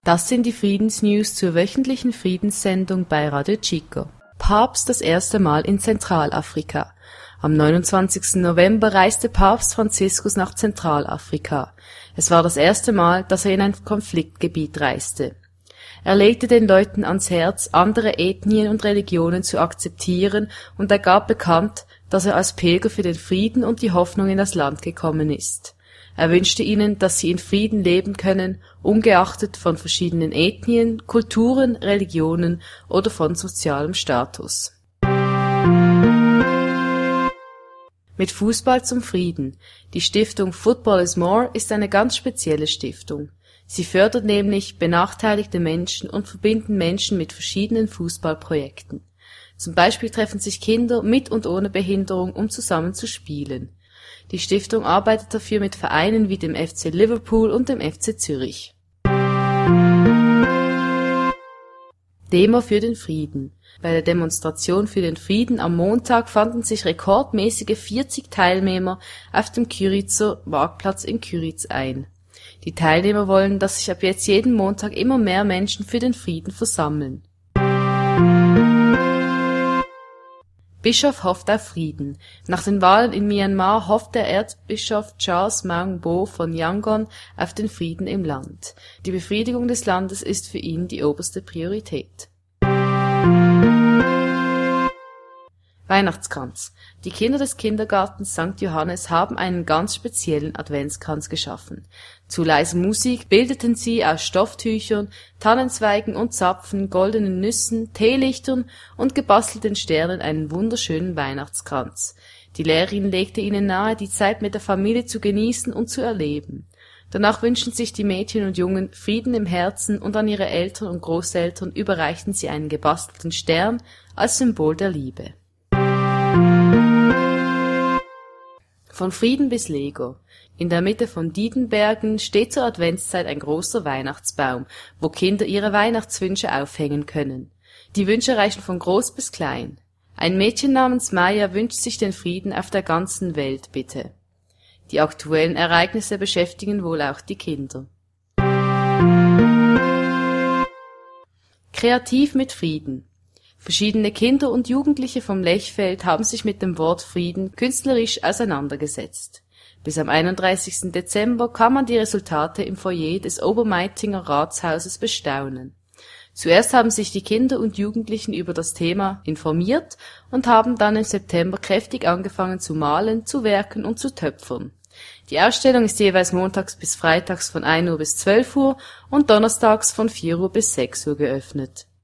Das sind die Friedensnews zur wöchentlichen Friedenssendung bei Radio Chico. Papst das erste Mal in Zentralafrika. Am 29. November reiste Papst Franziskus nach Zentralafrika. Es war das erste Mal, dass er in ein Konfliktgebiet reiste. Er legte den Leuten ans Herz, andere Ethnien und Religionen zu akzeptieren, und er gab bekannt, dass er als Pilger für den Frieden und die Hoffnung in das Land gekommen ist. Er wünschte ihnen, dass sie in Frieden leben können, ungeachtet von verschiedenen Ethnien, Kulturen, Religionen oder von sozialem Status. Mit Fußball zum Frieden. Die Stiftung Football is More ist eine ganz spezielle Stiftung. Sie fördert nämlich benachteiligte Menschen und verbinden Menschen mit verschiedenen Fußballprojekten. Zum Beispiel treffen sich Kinder mit und ohne Behinderung, um zusammen zu spielen. Die Stiftung arbeitet dafür mit Vereinen wie dem FC Liverpool und dem FC Zürich. Demo für den Frieden. Bei der Demonstration für den Frieden am Montag fanden sich rekordmäßige 40 Teilnehmer auf dem Kyritzer Marktplatz in Kyritz ein. Die Teilnehmer wollen, dass sich ab jetzt jeden Montag immer mehr Menschen für den Frieden versammeln. Bischof hofft auf Frieden. Nach den Wahlen in Myanmar hofft der Erzbischof Charles Maung Bo von Yangon auf den Frieden im Land. Die Befriedigung des Landes ist für ihn die oberste Priorität. Weihnachtskranz. Die Kinder des Kindergartens St. Johannes haben einen ganz speziellen Adventskranz geschaffen. Zu leiser Musik bildeten sie aus Stofftüchern, Tannenzweigen und Zapfen, goldenen Nüssen, Teelichtern und gebastelten Sternen einen wunderschönen Weihnachtskranz. Die Lehrerin legte ihnen nahe, die Zeit mit der Familie zu genießen und zu erleben. Danach wünschten sich die Mädchen und Jungen Frieden im Herzen, und an ihre Eltern und Großeltern überreichten sie einen gebastelten Stern als Symbol der Liebe. Von Frieden bis Lego. In der Mitte von Diedenbergen steht zur Adventszeit ein großer Weihnachtsbaum, wo Kinder ihre Weihnachtswünsche aufhängen können. Die Wünsche reichen von groß bis klein. Ein Mädchen namens Maya wünscht sich den Frieden auf der ganzen Welt, bitte. Die aktuellen Ereignisse beschäftigen wohl auch die Kinder. Kreativ mit Frieden. Verschiedene Kinder und Jugendliche vom Lechfeld haben sich mit dem Wort Frieden künstlerisch auseinandergesetzt. Bis am 31. Dezember kann man die Resultate im Foyer des Obermeitinger Ratshauses bestaunen. Zuerst haben sich die Kinder und Jugendlichen über das Thema informiert und haben dann im September kräftig angefangen zu malen, zu werken und zu töpfern. Die Ausstellung ist jeweils montags bis freitags von 1 Uhr bis 12 Uhr und donnerstags von 4 Uhr bis 6 Uhr geöffnet.